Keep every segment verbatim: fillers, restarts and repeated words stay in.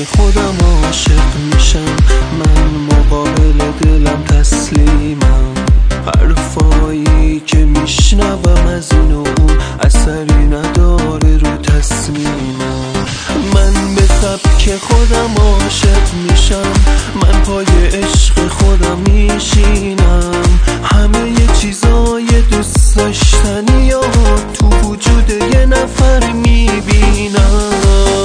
که خودم عاشق میشم، من مقابل دلم تسلیمم. حرفایی که میشنوم از این و اون اثری نداره رو تصمیمم. من به سبک خودم عاشق میشم، من پای عشق خودم میشینم. همه ی چیزای دوست داشتنی ها تو وجود یه نفر میبینم.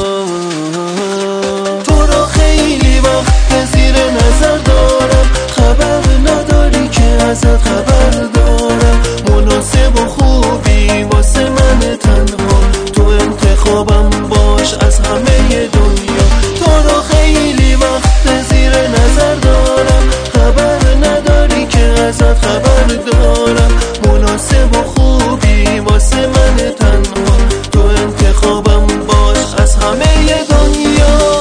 تو را خیلی وقت زیر نظر دارم، خبر نداری که ازت خبر دارم. مناسب و خوبی واسه من تنها، تو انتخابم باش از همه دنیا. تو را خیلی وقت زیر نظر دارم، خبر نداری که ازت خبر دارم. مناسب و خوبی واسه من تنها، تو انتخابم باش از همه دنیا.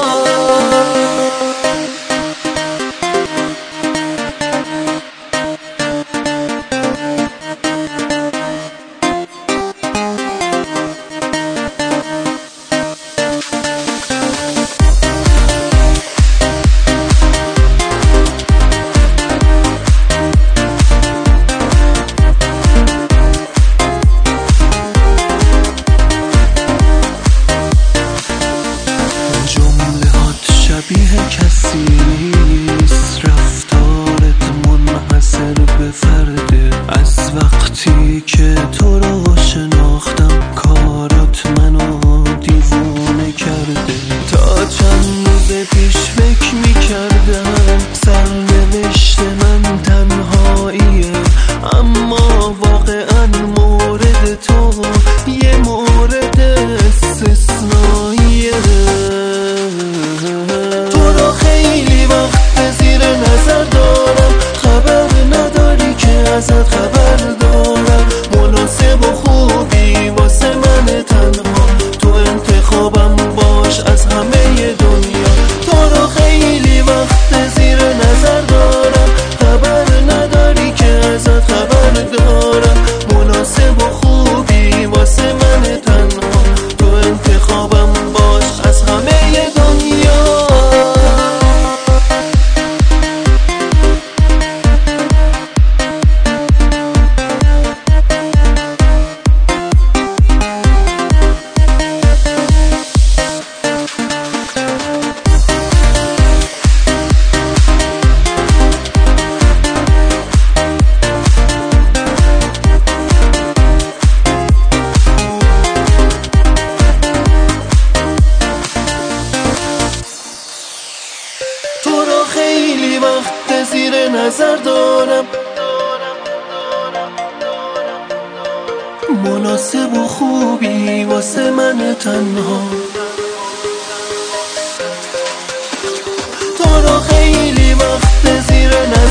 شبیه کسی نیست، رفتارت منحصر به فرده. از وقتی که تو رو شناختم کارات منو دیوونه کرده. تا چند روز پیش فکر میکردم سرنوشت من تنهاییه، اما واقعا مورد تو یه مورد استثنائیه. خیلی وقت زیر نظر دارم، خبر نداری که ازت خبر دارم. مناسب و خوبی واسه من تنها، تو انتخابم باش از همه دنیا. تو رو خیلی وقت زیر نظر دارم، خبر نداری که ازت خبر دارم. مناسب و خوبی واسه من تنها، تو انتخابم باش از همه دنیا. تو رو خیلی وقت زیر نظر دارم، مناسب و خوبی واسه من تنها. تو رو خیلی وقت زیر نظر